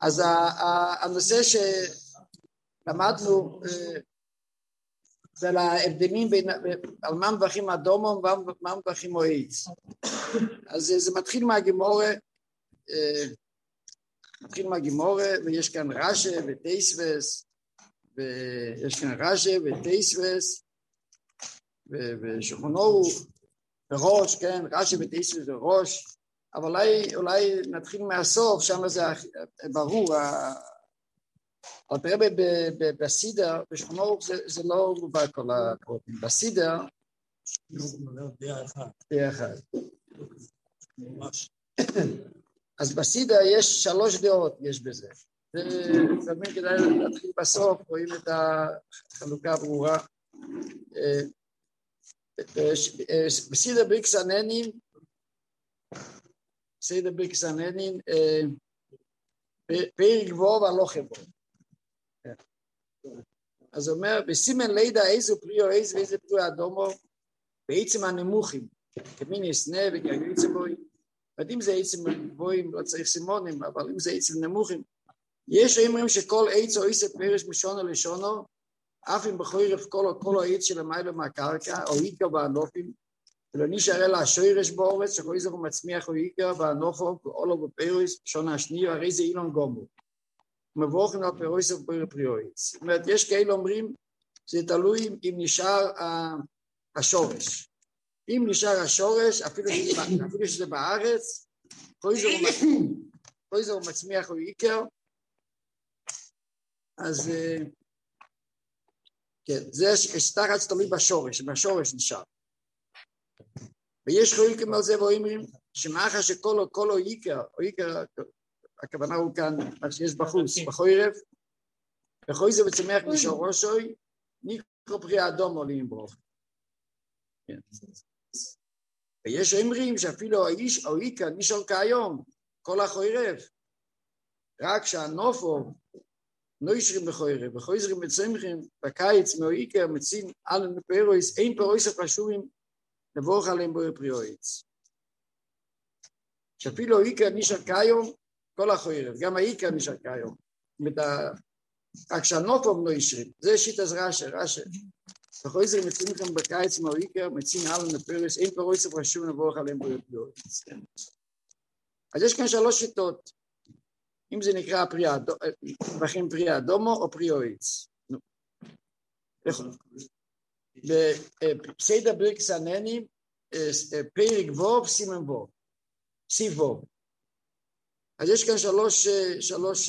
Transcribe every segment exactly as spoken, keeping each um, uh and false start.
אז הנושא שלמדנו זה על ההבדלים בין, על מה מברכים אדומו ומה מברכים אוהץ. אז זה מתחיל מהגימורה, מתחיל מהגימורה, ויש כאן רש"י וטייסבס, ויש כאן רש"י וטייסבס, ושולחן ערוך, וראש, כן, רש"י וטייסבס וראש, אבל אולי, אולי נתחיל מהסוף, שם זה ברור, אבל בסידר, בשולחן ערוך זה, זה לא מובא כל הפרוטים, בסידר, ביחד. אז בסידר יש שלוש דעות, יש בזה. לפעמים כדאי להתחיל בסוף, רואים את החלוקה הברורה. בסידר ביקסננים, בסידר ביקסננים, פרק וו והלוך בו. אז הוא אומר, בסימן לידה איזו פרי או איזו ואיזה פרי אדומו, בעצם הנמוכים, כמין יסנה וכגריצה בוי, אם זה עצם גבוהים לא צריך סימונים, אבל אם זה עצם נמוכים, יש אומרים שכל עץ או עץ פרש משונו לשונו, אף אם בחורף כל העץ של המיילו מהקרקע, או עיקר בענופים, ולא נשאר אלא השורש באורץ, שכל איזה הוא מצמיח או עיקר בענופו, ואולו בפרש, שונה השנייה, הרי זה אילון גומו. מבורכים על פרויס ופריועץ. זאת אומרת, יש כאלה אומרים, זה תלוי אם נשאר השורש. אם נשאר השורש, אפילו שזה, אפילו שזה בארץ, כל זה הוא מצמיח או עיקר, אז כן, זה שתחת תלוי בשורש, בשורש נשאר. ויש חילוקים על זה ואומרים, שמאחר שכל או עיקר, או עיקר, הכוונה הוא כאן, מה שיש בחוץ, בחורף, וכל זה מצמיח משורשוי, נקרא פרי האדום עולים ברוך. כן. ויש אומרים שאפילו האיש או עיקר נשאר כהיום, כל החורף, רק שהנופו לא ישרים בחורף, וחוזרים מצמחים בקיץ מהעיקר מצין על פרויס, אין פרויס הפשורים לבורך עליהם בו פריועץ. שאפילו העיקר נשאר כהיום, כל החורף, גם העיקר נשאר כהיום, רק שהנופו לא ישרים, זה שיטת רש"י, רש"י. וחוזרים מצמחים בקיץ מהעיקר מצין על פרויס, אין פרויס הפשורים לבורך עליהם בו פריועץ. אז יש כאן שלוש שיטות, אם זה נקרא מברכים פרי אדומו או פרי אוהץ. בסדר ברכס הננים, פרק וו סימן וו, סיב וו. אז יש כאן שלוש, שלוש,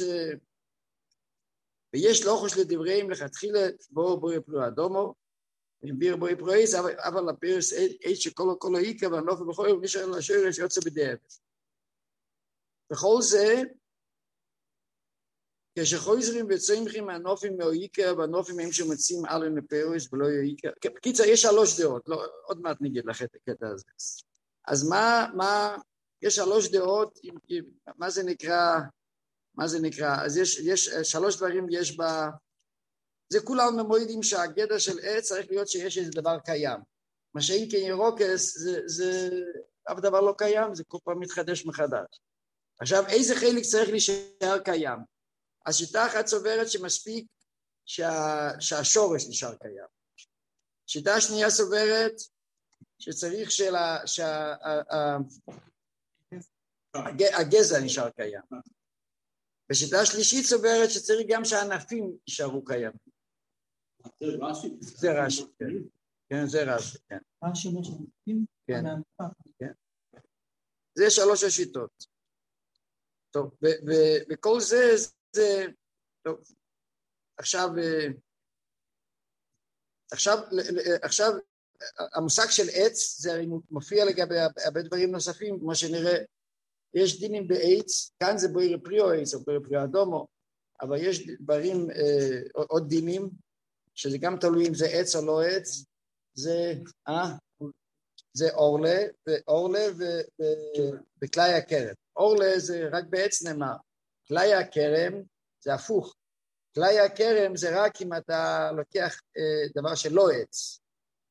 ויש לאחוש לדבריהם לכתחילה בו בו פרי אדומו, ביר בו פרי אוהץ, אבל הפרס עת שכל כל העיקר והנופל בכל נשאר לשורש יוצא בדרך. בכל זה, כשחוזרים וצמחים מהנופים מהעיקר, והנופים הם שמציעים על הנפרוס ולא העיקר. בקיצר, יש שלוש דעות, לא, עוד מעט נגיד לך את הקטע הזה. אז מה, מה, יש שלוש דעות, מה זה נקרא, מה זה נקרא, אז יש, יש שלוש דברים, יש בה, זה כולם ממועדים שהגדר של עץ צריך להיות שיש איזה דבר קיים. מה שאין כן ירוקס, זה, זה, אף דבר לא קיים, זה כל פעם מתחדש מחדש. עכשיו, איזה חלק צריך להישאר קיים? אז שיטה אחת סוברת שמספיק שה, שהשורש נשאר קיים. שיטה שנייה סוברת שצריך שהגזע שה, הגזע נשאר קיים. ושיטה שלישית סוברת שצריך גם שהענפים יישארו קיים. זה רש"י, כן. כן, זה רש"י, כן. רש"י אומר שהענפים? כן, כן. זה שלוש השיטות. טוב, וכל זה, זה, טוב, עכשיו, עכשיו, עכשיו, המושג של עץ, זה מופיע לגבי הרבה דברים נוספים, כמו שנראה, יש דינים בעץ, כאן זה בויר פרי או עץ, או בויר פרי אדומו, אבל יש דברים, עוד דינים, שזה גם תלוי אם זה עץ או לא עץ, זה, אה, זה אורלה, ואורלה וכלי הכרם. אורלה זה רק בעץ נאמר, כלי הכרם זה הפוך, כלי הכרם זה רק אם אתה לוקח אה, דבר שלא עץ,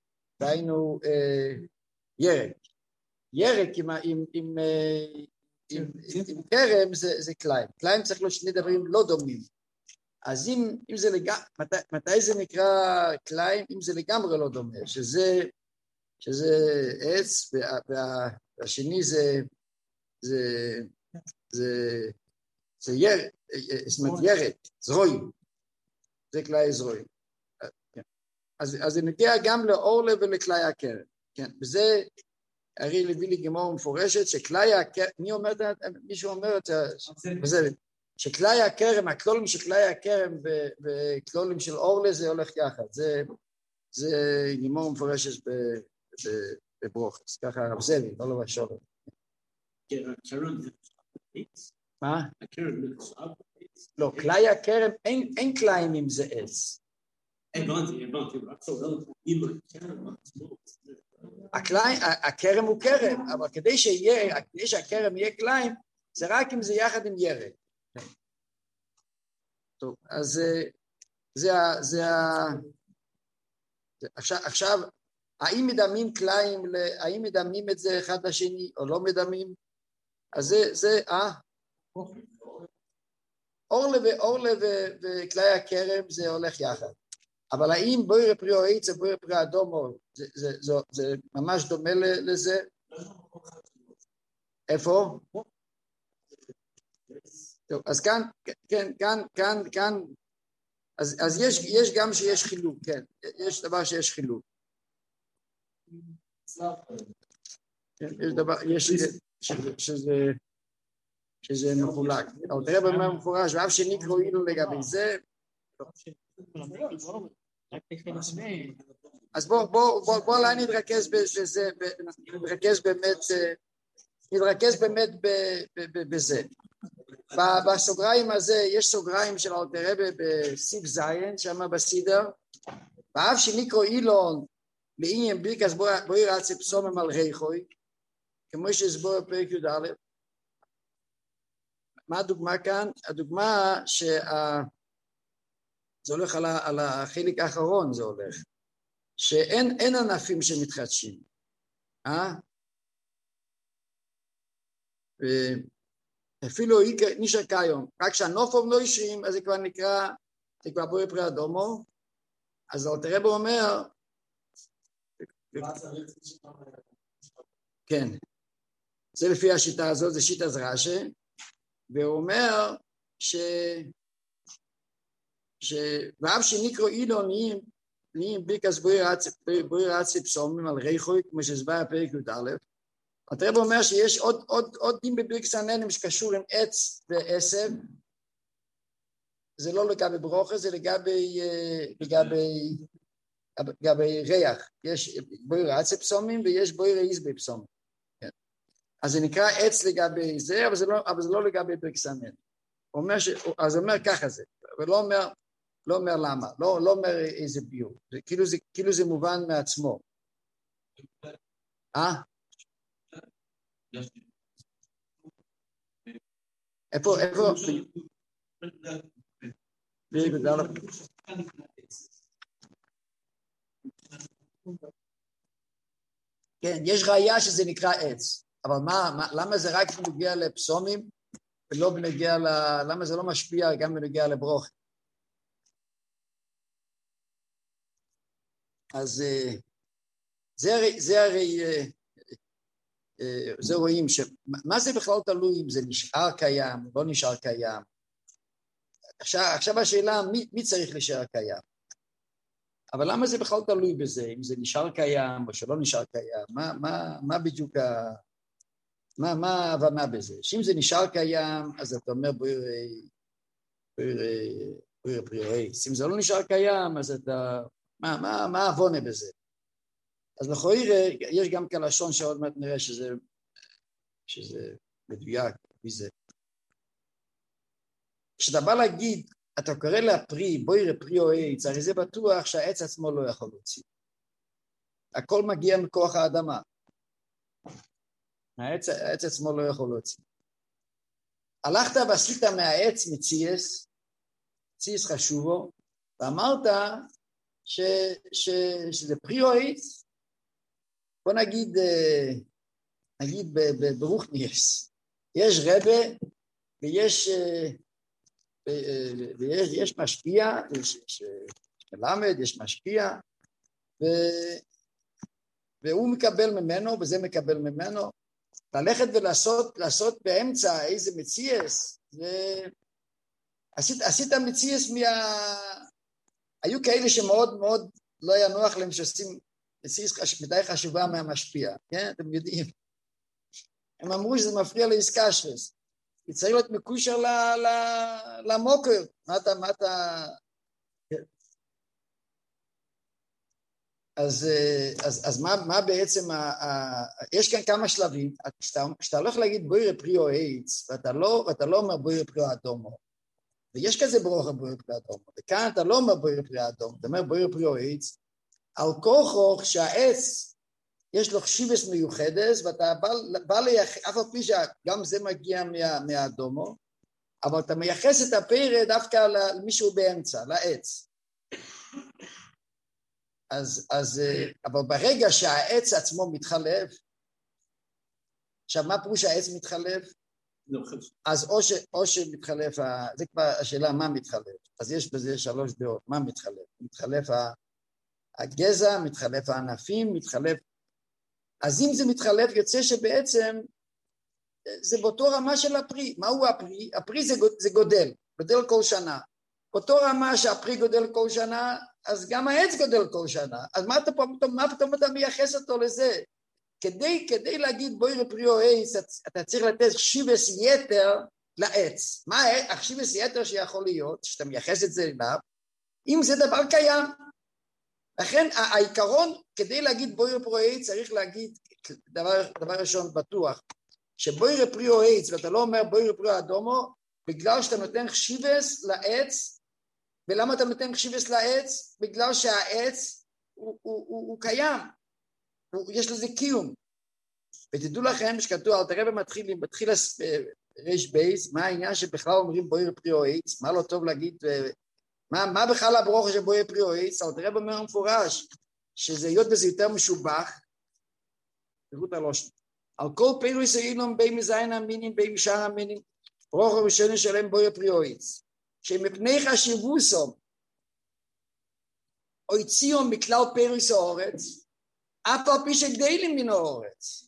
והיינו אה, ירק, ירק עם, עם, עם, אה, עם, עם כרם זה, זה קליים. קליים צריך לו שני דברים לא דומים. אז אם, אם זה לגמרי, מתי, מתי זה נקרא קליים? אם זה לגמרי לא דומה, שזה, שזה עץ, וה, וה, והשני זה, זה, זה, זה יר, זאת אומרת ירד, זרועים. זה קלעי זרועים. אז, אז זה נגיע גם לאורלה ולקלעי הכרם. כן, וזה, הרי לביא לי גמור מפורשת, שקלעי הכרם, מי אומר את זה? מישהו אומר את זה, שקלעי הכרם, הכלולים של קלעי הכרם וכלולים של אורלה זה הולך יחד. זה, זה גמור מפורשת בברוכס. ככה הרב זאבי, לא לבא שולם. מה? לא, קלעי הכרם, אין קלעים אם זה עץ. הכרם הוא כרם, אבל כדי שיהיה, כדי שהכרם יהיה קליים, זה רק אם זה יחד עם ירד. טוב, אז זה, זה, עכשיו, עכשיו, האם מדמים קליים, האם מדמים את זה אחד לשני או לא מדמים? אז זה, זה, אה? אורלה ואורלה וקלעי הכרם זה הולך יחד. אבל האם בוירי פרי או עץ או בוירי פרי אדומו, זה, זה, זה, זה ממש דומה לזה? איפה? טוב, אז כאן, כן, כאן, כאן, כאן, אז, אז יש, יש גם שיש חילוק, כן, יש דבר שיש חילוק. כן, יש דבר, יש, שזה, שזה, שזה מחולק. אבל תראה במה מפורש, ואף שנקראו אילו לגבי זה, אז בוא, בוא, בוא, בוא אולי נתרכז בזה, נתרכז באמת, נתרכז באמת בזה. בסוגריים הזה, יש סוגריים של אלתר רבי בסיב זיין, שמה בסידר, ואף שנקראו אילון, לעניין ברכס בואי רצי פסומם על ריחוי, כמו שהסבור בפרק י"א. מה הדוגמה כאן? הדוגמה שה... זה הולך על, ה, על החלק האחרון, זה הולך, שאין אין ענפים שמתחדשים, אה? אפילו נשאר כיום, רק שהנופום לא ישרים, אז זה כבר נקרא, זה כבר בואי פרי אדומו, אז אלתר רבי אומר, כן, זה לפי השיטה הזאת, זה שיטה זרשה, והוא אומר ש... ואף שנקראו אילו נהיים, נהיים ברכס בואי רצי פסומים על ריחוי, כמו שהסבר בפרק י"א, אלתר רבי אומר שיש עוד, עוד, עוד דין בברכס הנהנים שקשור עם עץ ועשב, זה לא לגבי ברוכה, זה לגבי, לגבי, לגבי ריח, יש בואי רצי פסומים ויש בואי רעיז בפסומים, כן. אז זה נקרא עץ לגבי זה, אבל זה לא, אבל זה לא לגבי ברכס הנהנים. אז הוא אומר ככה זה, ולא אומר, לא אומר למה, לא, לא אומר איזה ביור, זה, כאילו, זה, כאילו זה מובן מעצמו. אה? איפה, איפה? כן, יש ראיה שזה נקרא עץ, אבל מה, מה, למה זה רק בנוגע לפסומים, ולא בנוגע ל... למה זה לא משפיע גם בנוגע לברוך? אז זה הרי, זה הרי, זה רואים ש... מה זה בכלל תלוי אם זה נשאר קיים, לא נשאר קיים? עכשיו, עכשיו השאלה, מי, מי צריך להישאר קיים? אבל למה זה בכלל תלוי בזה? אם זה נשאר קיים או שלא נשאר קיים? מה, מה, מה בדיוק ה... מה, מה ההבנה בזה? שאם זה נשאר קיים, אז אתה אומר בואי בואי פריעי. אם זה לא נשאר קיים, אז אתה... מה, מה, מה הבונה בזה? אז לכאורה יש גם כלשון שעוד מעט נראה שזה, שזה מדויק מזה. כשאתה בא להגיד, אתה קורא לפרי, בואי פרי או עץ, הרי זה בטוח שהעץ עצמו לא יכול להוציא. הכל מגיע מכוח האדמה. העץ, העץ עצמו לא יכול להוציא. הלכת ועשית מהעץ מציאס, מציאס חשובו, ואמרת ש, ש, שזה פרי או עץ, בוא נגיד, נגיד ברוך ניאס. יש רבה, ויש, ויש, יש משפיע, יש, יש מלמד, יש משפיע, ו, והוא מקבל ממנו, וזה מקבל ממנו, ללכת ולעשות, לעשות באמצע איזה מציאס, ו... עשית, עשית מציאס מה... היו כאלה שמאוד מאוד לא היה נוח להם שעושים מציאס מדי חשובה מהמשפיע, כן? אתם יודעים. הם אמרו שזה מפריע לעסקה שלס. כי צריך להיות מקושר ל... ל... למוקר. מה אתה... מה אתה... אז, אז, אז מה, מה בעצם, ה, ה, יש כאן כמה שלבים, כשאתה, כשאתה הולך להגיד בוירה פריו עץ, ואתה לא, ואתה לא אומר בוירה פריו אדומו, ויש כזה ברוכה בוירה פריו אדומו, וכאן אתה לא אומר בוירה פריו אדומו, אתה אומר בוירה פריו עץ, על כוחו שהעץ יש לו חשיבס מיוחדס, ואתה בא, בא לייחס, אף על פי שגם זה מגיע מה, מהאדומו, אבל אתה מייחס את הפרא דווקא למישהו באמצע, לעץ. אז, אז, אבל ברגע שהעץ עצמו מתחלף, עכשיו מה פירוש העץ מתחלף? אז או, ש, או שמתחלף, זה כבר השאלה מה מתחלף, אז יש בזה שלוש דעות, מה מתחלף? מתחלף הגזע, מתחלף הענפים, מתחלף, אז אם זה מתחלף יוצא שבעצם זה באותו רמה של הפרי, מהו הפרי? הפרי זה, זה גודל, גודל כל שנה, באותו רמה שהפרי גודל כל שנה, אז גם העץ גודל כל שנה, אז מה, אתה, מה פתאום אתה מייחס אותו לזה? כדי, כדי להגיד בוירה פריו עץ, אתה צריך לתת חשיבס יתר לעץ. מה החשיבס יתר שיכול להיות, שאתה מייחס את זה אליו, אם זה דבר קיים. לכן העיקרון, כדי להגיד בוירה פריו עץ, צריך להגיד, דבר, דבר ראשון בטוח, שבוירה פריו עץ, ואתה לא אומר בוירה פריו אדומו, בגלל שאתה נותן חשיבס לעץ, ולמה אתה נותן חשיבס לעץ? בגלל שהעץ הוא, הוא, הוא, הוא קיים, הוא, יש לזה קיום. ותדעו לכם שכתוב, אל תראה במתחילים, מתחיל רש בייס, מה העניין שבכלל אומרים בוירה פריו עץ, מה לא טוב להגיד, מה, מה בכלל הברוכה של בוירה פריו עץ, אל תראה במר המפורש, שזה היות בזה יותר משובח, תראו את הלושן, על כל פירוס אילום בי מזיין המינים, בי משאר המינים, ברוכה ראשונה שלהם בוירה פריו עץ, שמפני חשיבוסו, או הציעו מכלל פירוס האורץ, אף על פי שגדלים מן האורץ.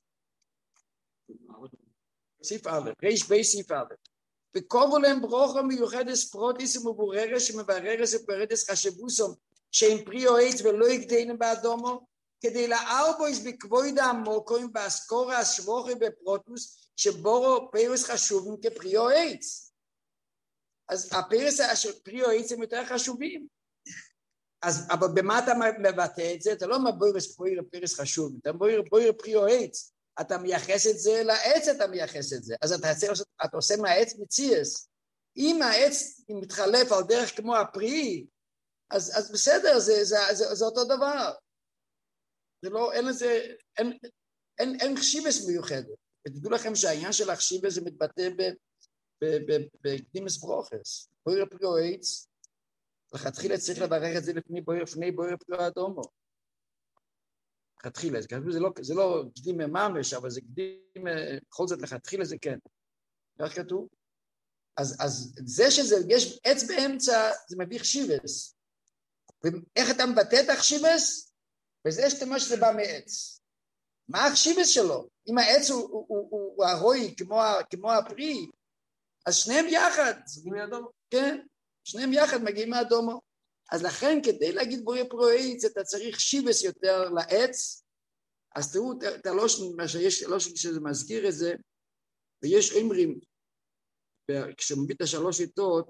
סיף א', ריש בי סיף א', וקובו להם ברוכה מיוחדס פרוטיס ומבוררת שמבררס ופרדס חשיבוסו, שהם פרי או עץ ולא יגדלים באדומו, כדי לארבויס בקבויד העמוקוים באסקורה השבוכי בפרוטוס, שבורו פירוס חשובים כפרי או עץ. אז הפירוס פרי או עץ הם יותר חשובים. אז, אבל במה אתה מבטא את זה? אתה לא אומר בוירס פויר פירוס חשוב, אתה בויר, בויר פרי או עץ, אתה מייחס את זה לעץ, אתה מייחס את זה, אז אתה, אתה עושה מהעץ מציאס, אם העץ מתחלף על דרך כמו הפרי, אז, אז בסדר, זה, זה, זה, זה אותו דבר, זה לא, אין לזה, אין, אין, אין חשיבס מיוחדת, ותדעו לכם שהעניין של החשיבס זה מתבטא בקדימס ברוכס, בויר פרי או עץ, לכתחילה צריך לברך את זה לפני בויר, לפני בויר פריו אדומו. לכתחילה, זה לא, זה לא קדים ממש, אבל זה קדים, בכל זאת לכתחילה זה כן. איך כתוב? אז, אז זה שזה, יש עץ באמצע, זה מביא חשיבס. ואיך אתה מבטא את החשיבס? וזה שאתה שזה בא מעץ. מה החשיבס שלו? אם העץ הוא, הוא, הוא, הוא, הוא הרוי כמו, כמו הפרי, אז שניהם יחד. כן. שניהם יחד מגיעים מהאדומו. אז לכן כדי להגיד בוירה פריו עץ אתה צריך שיבס יותר לעץ, אז תראו את הלושן, מה שיש לושן שזה מזכיר את זה, ויש אומרים, כשמביא את השלוש שיטות,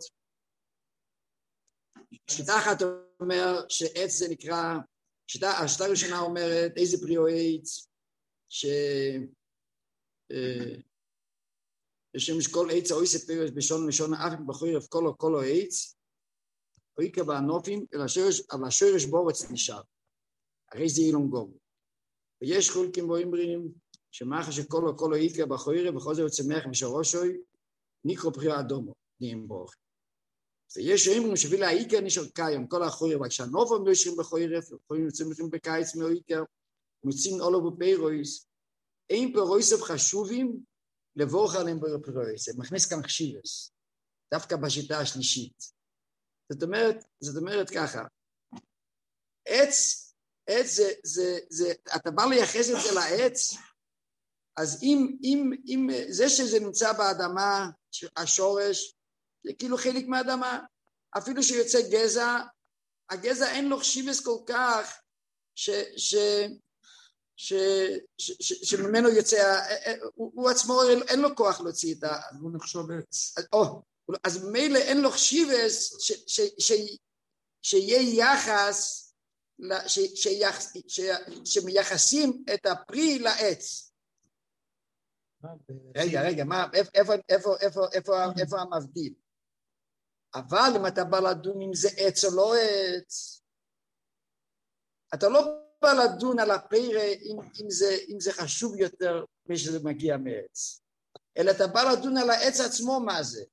שיטה אחת אומר שעץ זה נקרא, שיטה, השיטה הראשונה אומרת איזה פריו עץ, ש... לשמש כל עץ או עץ פירוש בשון לשון אף בחורף כל כל עץ או יקה בענופים אבל השורש בורץ נשאר הרי זה אילון גום ויש חולקים ואומרים שמאחר שכל כל יקה בחורף בכל זה צומח משורשוי נקרא פרי אדומו נעים ברוך ויש אומרים שבילה יקה נשאר קיים כל החורף רק שהנופים לא ישרים בחורף יכולים לצומחים בקיץ מאיקה מוצאים אולו בפירוש אין פירוש חשובים לבורך עליהם בורא פריו, זה מכניס כאן חשיבס, דווקא בשיטה השלישית. זאת אומרת, זאת אומרת ככה, עץ, עץ זה, זה, זה, אתה בא לייחס את זה לעץ, אז אם, אם, אם זה שזה נמצא באדמה, השורש, זה כאילו חלק מהאדמה, אפילו שיוצא גזע, הגזע אין לו חשיבס כל כך, ש, ש, ש, ש, ש, שממנו יוצא, הוא, הוא עצמו אין לו כוח להוציא את ה... הוא נחשוב עץ. או, אז ממילא אין לו חשיבס ש, ש, ש, שיהיה יחס, ש, שיחס, ש, שמייחסים את הפרי לעץ. רגע, רגע, מה, איפה, איפה, איפה, איפה, איפה המבדיל? אבל אם אתה בא לדון אם זה עץ או לא עץ, אתה לא בא לדון על הפירה אם, אם, זה, אם זה חשוב יותר משזה מגיע מעץ, אלא אתה בא לדון על העץ עצמו מה זה.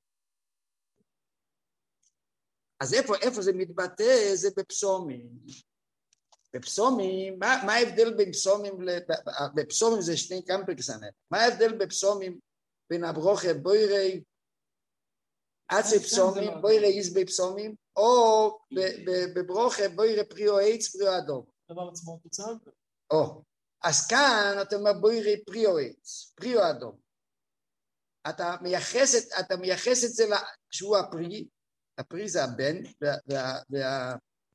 אז איפה, איפה זה מתבטא? זה בפסומים. בפסומים, מה, מה ההבדל בין פסומים, בפסומים זה שני קמפרקסנט, מה ההבדל בפסומים בין הברוכה בוירי, עצי פסומים, בוירי איזבי פסומים, או בברוכה בוירי פריו עץ, פריו אדום. דבר עצמו תוצאה? או, אז כאן אתה אומר בוירי פריו עץ, פריו אדום. אתה מייחס, אתה מייחס את זה שהוא הפרי, הפרי זה הבן, וה...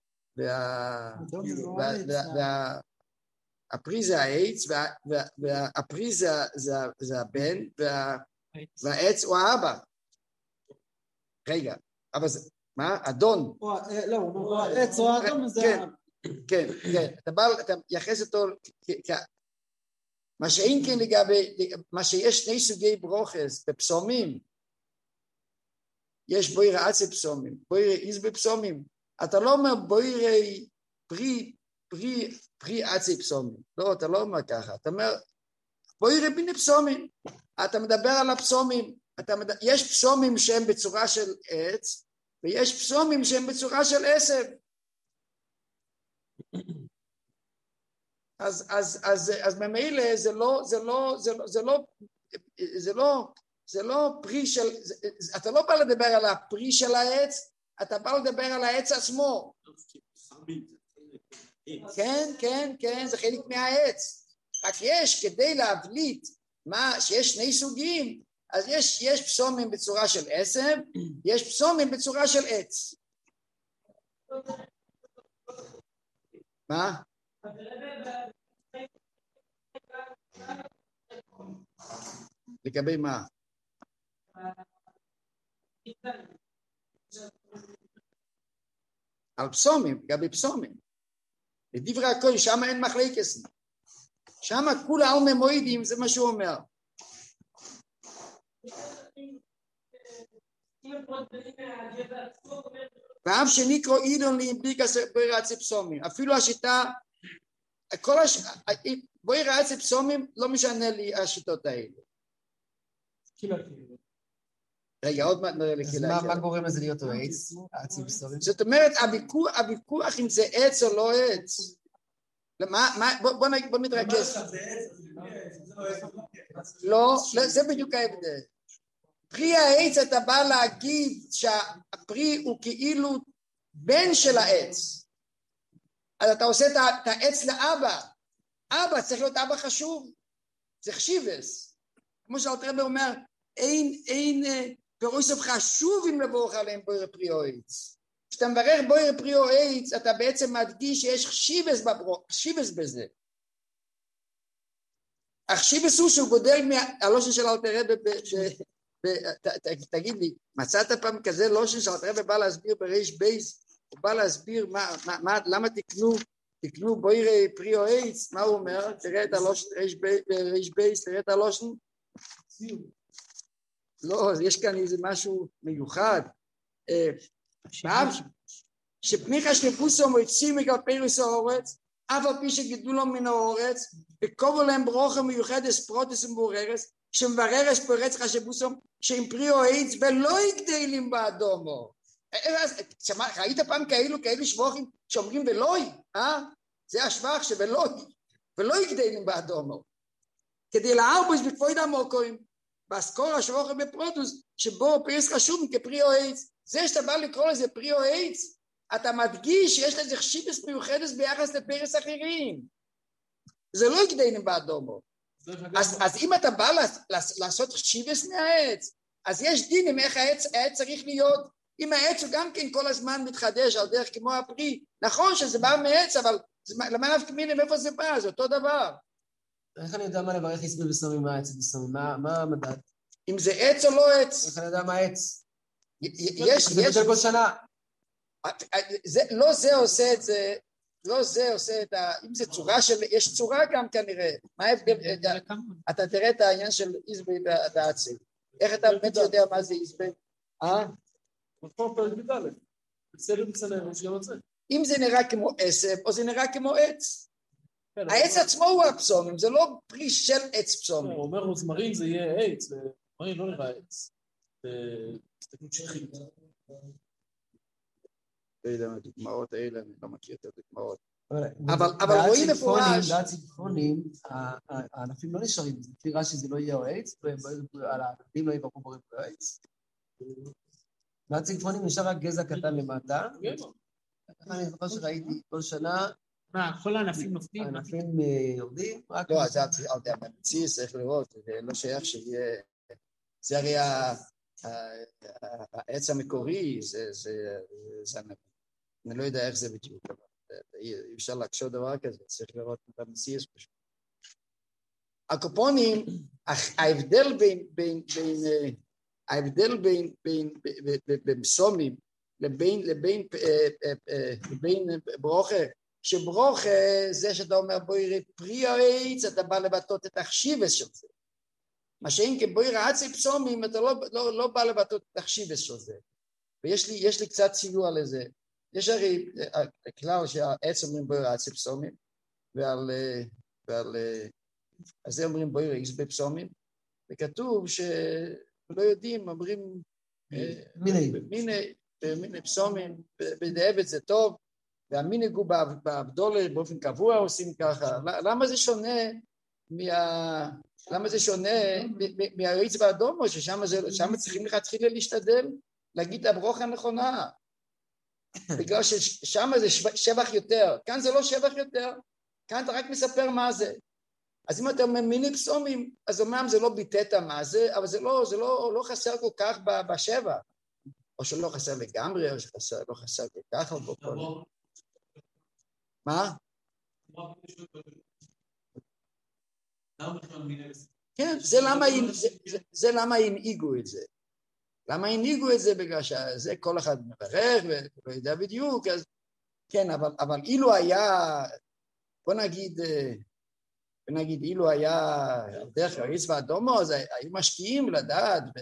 והפרי זה העץ, והפרי זה הבן, והעץ הוא האבא. רגע, אבל זה, מה? אדון. לא, העץ או האדון זה האבא. כן, כן, אתה יחס אותו, מה שאין כן לגבי, מה שיש שני סוגי ברוכס בפסומים, יש בוירי עצי פסומים, בוירי איז בפסומים, אתה לא אומר בוירי פרי, פרי, פרי עצי פסומים, לא, אתה לא אומר ככה, אתה אומר בוירי ביני פסומים, אתה מדבר על הפסומים, אתה מדבר, יש פסומים שהם בצורה של עץ, ויש פסומים שהם בצורה של עשב, אז, אז, אז, אז ממילא זה לא, זה לא, זה לא, זה לא, זה לא, זה לא פרי של, אתה לא בא לדבר על הפרי של העץ, אתה בא לדבר על העץ עצמו. כן, כן, כן, זה חלק מהעץ. רק יש, כדי להבליט מה, שיש שני סוגים, אז יש, יש פסומים בצורה של עשב, יש פסומים בצורה של עץ. מה? לגבי מה? על פסומים, לגבי פסומים. לדברי הכל, שם אין מחלקת. שם כולה על ממוידים, זה מה שהוא אומר. ואף שנקרא אילון לאימפליקס בוירי עצי פסומים. אפילו השיטה, כל הש... בוירי עצי פסומים לא משנה לי השיטות האלה. רגע, עוד מעט נראה לי. אז מה גורם לזה להיות או עץ? עצי פסומים? זאת אומרת, הוויכוח אם זה עץ או לא עץ. בוא נתרכז. לא, זה בדיוק ההבדל. פרי העץ אתה בא להגיד שהפרי הוא כאילו בן של העץ. אז אתה עושה את העץ לאבא. אבא צריך להיות אבא חשוב. זה חשיבס. כמו שאלתר רבי אומר, אין, אין פירוש חשוב אם לבורך עליהם בוירי פרי או עץ. כשאתה מברך בוירי פרי או עץ, אתה בעצם מדגיש שיש חשיבס בברוך, חשיבס בזה. החשיבס הוא שהוא גודל מהלושן של אלתר רבי, תגיד לי, מצאת פעם כזה לושן של אלתר רבי בא להסביר בריש בייס, הוא בא להסביר למה תקנו, תקנו בוירי פרי או עץ, מה הוא אומר? תראה את הלושן בריש בייס, תראה את הלושן. לא, יש כאן איזה משהו מיוחד. שפניחה שלפוסו מויצים מגל פירוס האורץ, אף על פי שגידולו מן האורץ, וקובו להם ברוכה מיוחדת פרוטס ומבוררס, שמבררס פורץ חשבוסו, שהם פרי או עץ ולא יגדלים באדומו. ראית פעם כאלו, כאלו שבוכים שאומרים ולוי, אה? זה השבח שבלוי, ולא יגדלים באדומו. כדי להרבוס בכבוד המוקוים, באסכולה של אוכל בפרוטוס, שבו פריס חשוב כפרי או עץ. זה שאתה בא לקרוא לזה פרי או עץ, אתה מדגיש שיש לזה חשיבות מיוחדת ביחס לפרס אחרים. זה לא יקדנים באדומו. אז, אז אם אתה בא לעשות חשיבות מהעץ, אז יש דינים איך העץ, העץ צריך להיות. אם העץ הוא גם כן כל הזמן מתחדש על דרך כמו הפרי, נכון שזה בא מעץ, אבל למה נפק מינים איפה זה בא? זה אותו דבר. איך אני יודע מה לברך איסבי בסומים, מה העץ בסומים? מה המדד? אם זה עץ או לא עץ? איך אני יודע מה העץ? יש, זה יש... בכל שנה. זה, לא זה עושה את זה, לא זה עושה את ה... אם זה צורה של... יש צורה גם כנראה. מה ההבדל? אתה תראה את העניין של איסבי והעצי. איך אתה באמת יודע מה זה איסבי? אה? אם זה נראה כמו עשב, או זה נראה כמו עץ. העץ עצמו הוא הפסומים, זה לא פרי של עץ פסומים. הוא אומר רוזמרין זה יהיה עץ, ורוזמרין לא נראה עץ. זה הסתכלות שכחית. לא יודע מה הדוגמאות האלה, אני לא מכיר את הדוגמאות. אבל רואים מפורש. בעד ציפפונים, הענפים לא נשארים, זה תראה שזה לא יהיה עץ, על הענפים לא יבקרו בורים בעץ. בעד ציפפונים נשאר רק גזע קטן למטה. אני זוכר שראיתי כל שנה, מה, כל הענפים נופלים? הענפים יורדים? לא, אז הממציא צריך לראות, זה לא שייך שיהיה, זה הרי העץ המקורי, זה ענפים. אני לא יודע איך זה בדיוק, אי אפשר להקשות דבר כזה, צריך לראות את הממציא פשוט. הקופונים, ההבדל בין, ההבדל בין, בין פסומים לבין, לבין, לבין ברוכה, שברוכה זה שאתה אומר בואי יראה פרי העץ, אתה בא לבטאות את החשיבס של זה. מה שאין כבואי יראה עצי פסומים, אתה לא, לא, לא בא לבטאות את החשיבס של זה. ויש לי, יש לי קצת סיוע לזה. יש הרי הכלל שהעץ אומרים בואי יראה עצי פסומים, ועל, ועל, אז זה אומרים בואי יראה איסבי פסומים, וכתוב שלא יודעים, אומרים מיני. מיני, מיני פסומים, בדאבת זה טוב, והמינגו באבדולר באופן קבוע עושים ככה. למה זה שונה מה... למה זה שונה מהעץ באדומו, ששם צריכים להתחיל להשתדל להגיד את הברוך הנכונה, בגלל ששם זה שבח יותר, כאן זה לא שבח יותר, כאן אתה רק מספר מה זה. אז אם אתה אומר מיני פסומים, אז אומנם זה לא ביטאת מה זה, אבל זה לא, זה לא, לא חסר כל כך בשבח, או שלא חסר לגמרי, או שלא חסר כל כך על בכל. מה? כן, זה למה, זה, זה, זה למה הנהיגו את זה. למה הנהיגו את זה? בגלל שזה כל אחד מברך ולא יודע בדיוק, אז כן, אבל, אבל אילו היה, בוא נגיד, בוא נגיד, אילו היה דרך העץ והאדומו, אז היו משקיעים לדעת, ו...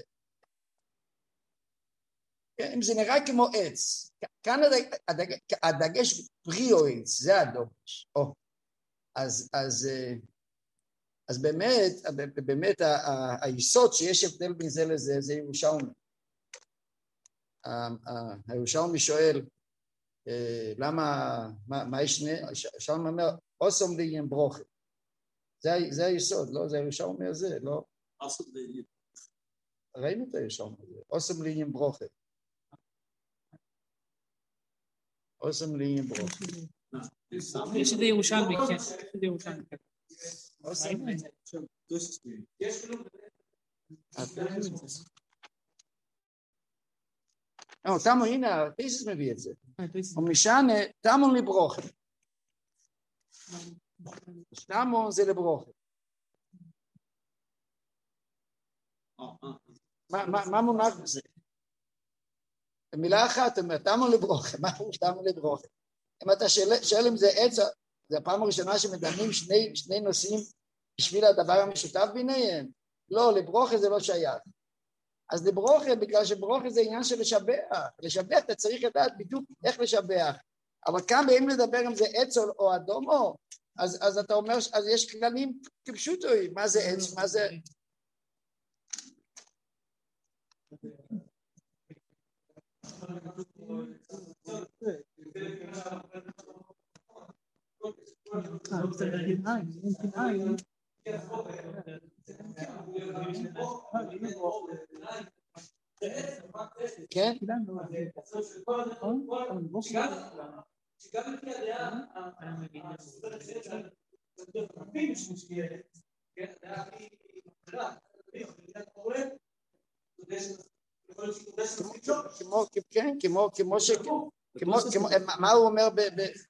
כן, אם זה נראה כמו עץ, כאן הדג, הדג, הדגש פרי או עץ, זה הדוגש. או, אז, אז, אז באמת, באמת ה, ה, היסוד שיש הבדל בין זה לזה, זה ירושלמי. הירושלמי שואל, למה, מה, מה יש שני, ירושלמי אומר, אוסום ליין ברוכה. זה, זה היסוד, לא? זה הירושלמי הזה, לא? ראינו את הירושלמי הזה, אוסום ליין ברוכה. אוסם ליין ברוכה. יש את הירושלמי, כן, יש את הירושלמי. אוסם ליין. לא, תמו, הנה, תיסס מביא את זה. ומשענה, תמו לברוכה. תמו זה לברוכה. מה מונח בזה? במילה אחת, תמו לברוכה. מה הוא תמו לברוכה? אם אתה שואל אם זה עץ, זה הפעם הראשונה שמדמים שני, שני נושאים בשביל הדבר המשותף ביניהם. לא, לברוכה זה לא שייך. אז לברוכה, בגלל שברוכה זה עניין של לשבח. לשבח, אתה צריך לדעת בדיוק איך לשבח. אבל כאן באים לדבר אם זה עץ או, או אדומו, אז, אז אתה אומר, אז יש כללים כפשוטו, מה זה עץ, מה זה... כן? כמו, כן, כמו, כמו ש... כמו, כמו, מה הוא אומר ב...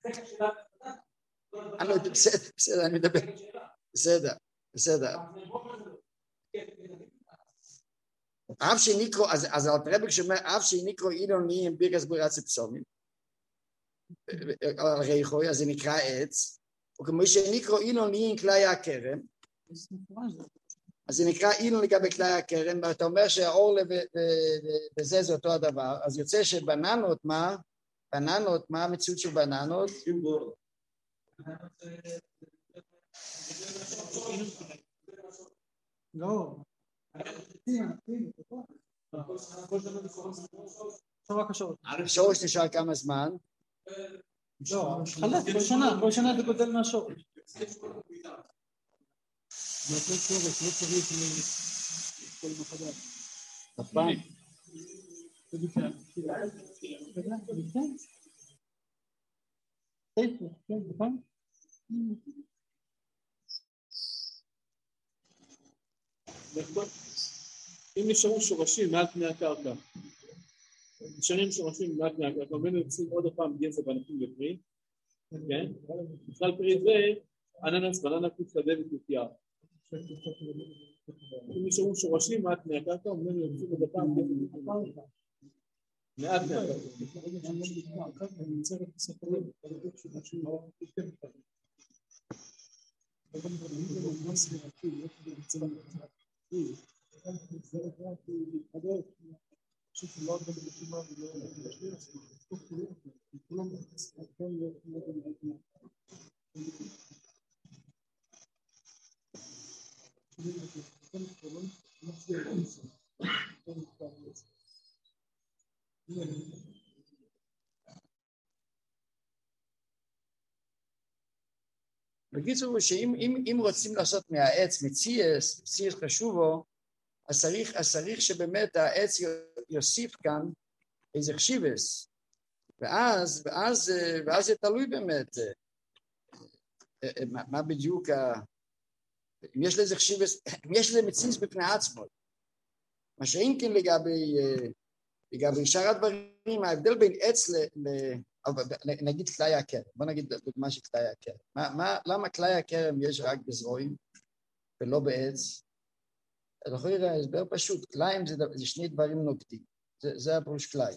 אני לא יודע, בסדר, בסדר, אני מדבר. בסדר, בסדר. אף שניקרו, אז הרב שאומר, אף שניקרו אילוני עם בירקס ברירת פסומים, על ריחוי, אז זה נקרא עץ, וכמו שניקרו אילוני עם כלי הכרם, אז זה נקרא אילון לגבי כלי הכרם, ואתה אומר שהאור וזה זה אותו הדבר, אז יוצא שבננות, מה? בננות, מה המציאות של בננות? לא. השורש נשאר כמה זמן? לא, חלק, כל שנה, כל שנה זה גודל מהשורש. לא צריך, לא צריך כל מחדש. הפעם. אם נשארו שורשים מעל פני הקרקע, נשארים שורשים מעל פני הקרקע, ובין יוצאים עוד הפעם גזע בענפים לפרי, כן? בכלל פרי זה, אננס, בננה, קוץ שדה וקוטייה. אם נשארו שורשים מעל פני הקרקע, ובין יוצאים עוד הפעם גזע בענפים לפרי. מעל פני בקיצור, שאם אם, אם רוצים לעשות מהעץ מציאס, מציאס חשובו, אז צריך, אז צריך שבאמת העץ יוסיף כאן איזה חשיבס, ואז, ואז, ואז זה תלוי באמת, מה, מה בדיוק, אם יש לזה חשיבס, אם יש לזה מציאס בפני עצמו, מה שאין כן לגבי, לגבי שאר הדברים, ההבדל בין עץ ל... ל נגיד כלי הכרם, בוא נגיד דוגמה של כלי הכרם. מה, מה, למה כלי הכרם יש רק בזרועים ולא בעץ? אתה יכול לראות, הסבר פשוט, כליים זה, זה שני דברים נוגדים, זה, זה הפירוש כלי.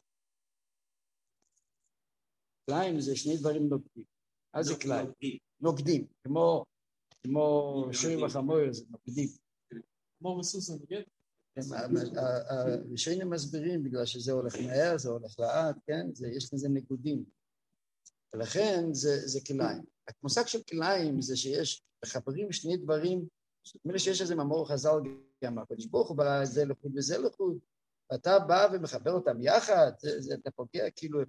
כליים זה שני דברים נוגדים. אז זה כלי, נוגדים, כמו, כמו שיר וחמור, זה נוגדים. כמו מסוס נוגד? הראשונים מסבירים, בגלל שזה הולך מהר, זה הולך לאט, כן? זה, יש לזה נגודים. ולכן זה, זה כליים. המושג של כליים זה שיש, מחברים שני דברים, מילא שיש איזה מאמר חז"ל גם, הקדוש ברוך הוא ברא זה לחוד וזה לחוד, ואתה בא ומחבר אותם יחד, זה, זה, אתה פוגע כאילו...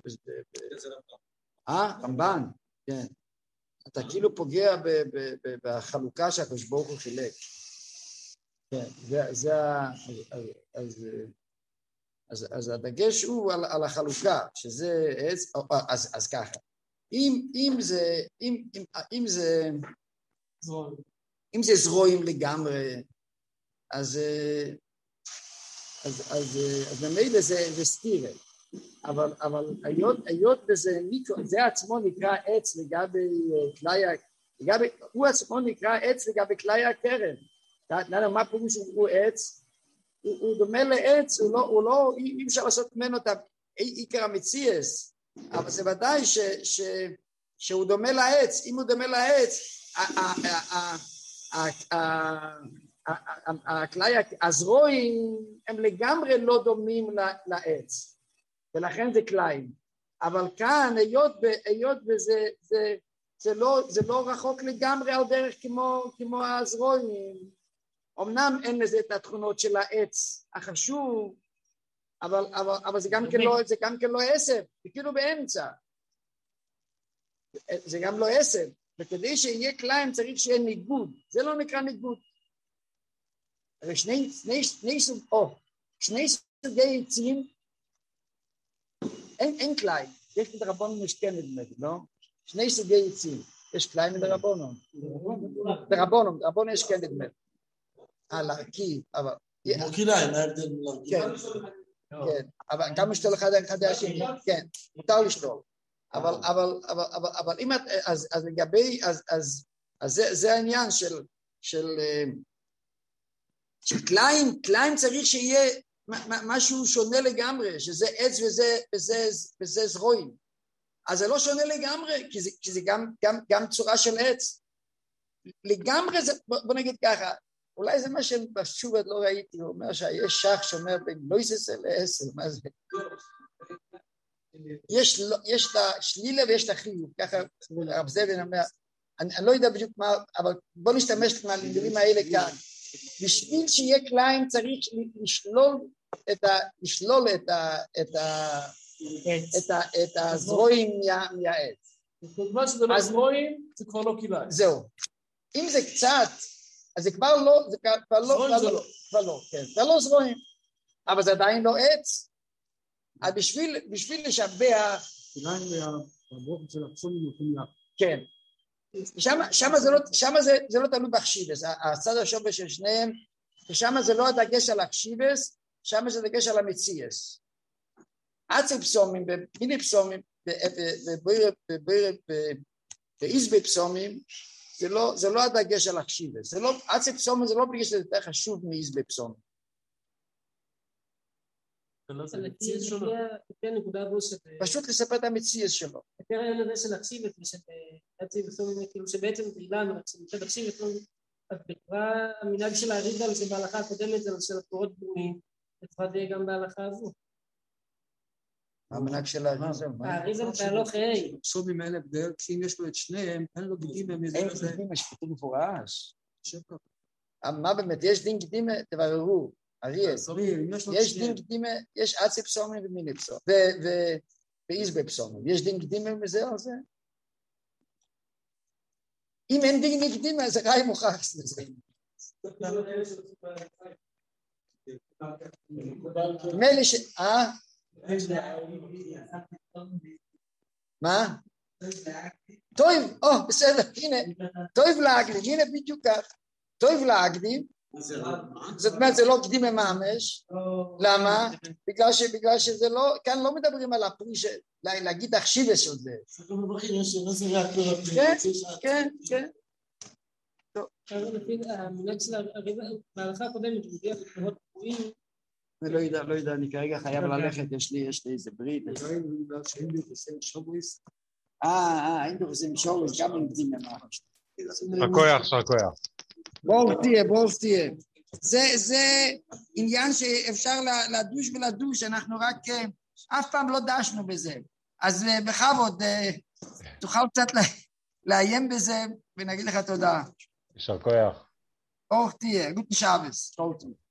אה? רמב"ן, כן. אתה כאילו פוגע ב, ב, ב, בחלוקה שהקדוש ברוך הוא חילק. כן, זה, זה, אז, אז, אז, אז הדגש הוא על, על החלוקה, שזה, אז, אז, אז ככה, אם, אם זה, אם, אם, אם זה, אם זה זרועים לגמרי, אז, אז, אז, אז ממילא זה, זה סתירה, אבל, אבל היות, היות בזה, זה עצמו נקרא עץ לגבי כלי, לגבי, הוא עצמו נקרא עץ לגבי כלי הכרם, מה פירוש הוא עץ? הוא דומה לעץ, הוא לא, אי אפשר לעשות ממנו את עיקר המציאס, אבל זה ודאי שהוא דומה לעץ. אם הוא דומה לעץ, הזרועים הם לגמרי לא דומים לעץ, ולכן זה כליים. אבל כאן, היות וזה זה לא רחוק לגמרי על דרך כמו הזרועים, אמנם אין לזה את התכונות של העץ החשוב, אבל, אבל, אבל זה גם כן לא, זה גם כן לא עשב, זה כאילו באמצע. זה גם לא עשב, וכדי שיהיה כליים צריך שיהיה ניגוד, זה לא נקרא ניגוד. הרי שני, שני, שני סוג, או, שני סוגי עצים, אין, אין כלי, יש מדרבנון יש כן נדמה לי, לא? שני סוגי עצים, יש כלי מדרבנון. דרבנון, דרבנון יש כן נדמה לי. אה, להרכיב, אבל... כמו כליים, מה ההבדל להרכיב? כן, אבל גם לשתול אחד אחד השני, כן, מותר לשתול. אבל, אבל, אבל, אבל, אבל אם את, אז, אז לגבי, אז, אז, אז זה, זה העניין של, של, של קליים, קליים צריך שיהיה משהו שונה לגמרי, שזה עץ וזה, וזה, וזה זרועים. אז זה לא שונה לגמרי, כי זה, כי זה גם, גם, גם צורה של עץ. לגמרי זה, בוא נגיד ככה, אולי זה מה שבשוב עוד לא ראיתי, הוא אומר שיש שח שאומר בין לא יססה לעשר, מה זה? יש, יש את השלילה ויש את החיוב, ככה רב זבן אומר, אני, אני לא יודע בדיוק מה, אבל בוא נשתמש מהמילים האלה כאן. בשביל שיהיה קליים צריך לשלול את ה, לשלול את ה, את ה, את ה, את הזרועים מהעץ. מה שזה לא זרועים, זה כבר לא כליים. זהו. אם זה קצת, אז זה כבר לא, זה כבר לא, כבר לא, כבר לא, כן, זה לא זרועים, אבל זה עדיין לא עץ. אז בשביל, בשביל לשבח, כן, שמה, שמה זה לא, שמה זה, זה לא תלוי באחשיבס, הצד השווה של שניהם, ששמה זה לא הדגש על האחשיבס, שמה זה דגש על המציאס. עצי פסומים, במיני פסומים, באיזבי פסומים, זה לא, זה לא הדגש על האחשיבס, זה לא, עצי פסומים זה לא בגלל שזה יותר חשוב מאיזבי פסומים. פשוט לספר את המציאס שלו. יותר העניין הזה של אקשיבס שבעצם אילן מצד אקשיבס אז בקרה המנהג של האריזל שבהלכה הקודמת זה של התורות ברואים לפחות יהיה גם בהלכה הזו. המנהג של האריזל? האריזל בהלוך היי פסומים האלה בדרך כי אם יש לו את שניהם אין לו גידים אין גידים, יש כתוב מפורש. מה באמת, יש דין גידים, תבררו אריאל, יש דין קדימה, יש עצי פסומים ומיני פסומים, ואיזבי פסומים, יש דין קדימה מזה או זה? אם אין דין קדימה, זה ראי מוכח לזה. מילא ש... אה? מה? טוב, או, בסדר, הנה, טוב להקדים, הנה בדיוק כך, טוב להקדים, זאת אומרת זה לא קדימה ממש, למה? בגלל ש, בגלל שזה לא, כאן לא מדברים על הפרי של, להגיד אחשיבס של זה. כן, כן, כן. לפי המנהג של ההלכה הקודמת, הוא מגיע לתורות ברואים. אני לא יודע, לא יודע, אני כרגע חייב ללכת, יש לי, יש לי איזה ברית. אה, אה, היינו עושים שורש, גם עם קדימה ממש. הכוח, הכוח. ברוך תהיה, ברוך תהיה. זה, זה עניין שאפשר לדוש ולדוש, אנחנו רק אף פעם לא דשנו בזה. אז בכבוד, תוכל קצת לאיים בזה ונגיד לך תודה. יישר כוח. ברוך תהיה, גוטן שבס.